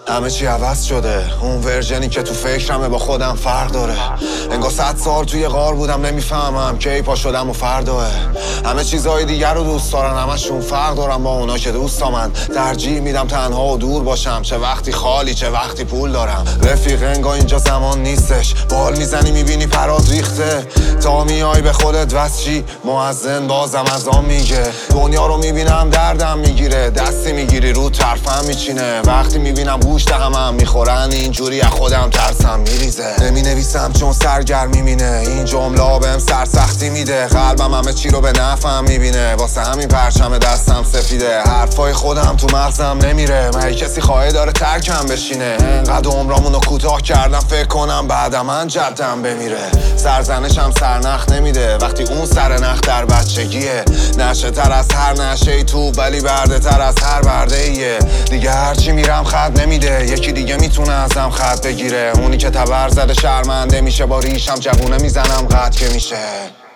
همه چی عوض شده، اون ورژنی که تو فکرمه با خودم فرق داره. انگار 100 سال توی غار بودم نمیفهمم کی پا شدم و فرداه. همه چیزای دیگر رو دوست دارن، همشون فرق دارم با اونا که دوستامن. ترجیح میدم تنها و دور باشم، چه وقتی خالی چه وقتی پول دارم. رفیق انگار اینجا زمان نیستش، بال میزنی میبینی پرات ریخته. تا میای به خودت وسچی مؤذن بازم از آن میگه. دنیا رو میبینم دردم میگیره، دستی میگیری رو طرفم میچینه. وقتی میبینم گوشت همم میخورن اینجوری از خودم ترسم میریزه. نمینویسم چون سرگرمی مینه، این جمله بهم سرسختی میده. قلبم همه چی رو به نفعم میبینه، واسه همین پرچم دستم سفیده. حرفای خودم تو مغزم نمیره، مگه کسی خواهی داره ترکم بشینه. انقدر عمرامونو کوتاه کردم فکر کنم بعد من جدم بمیره. سرزنشم سرنخ نمیده وقتی اون سرنخ در بچگیه. نشه تر از هر نشه تو ولی برده تر از هر برده ایه. دیگه هرچی میرم خط نمیده، یکی دیگه میتونه ازم خط بگیره. اونی که تبر زده شرمنده میشه، با ریشم جوونه میزنم قد که میشه.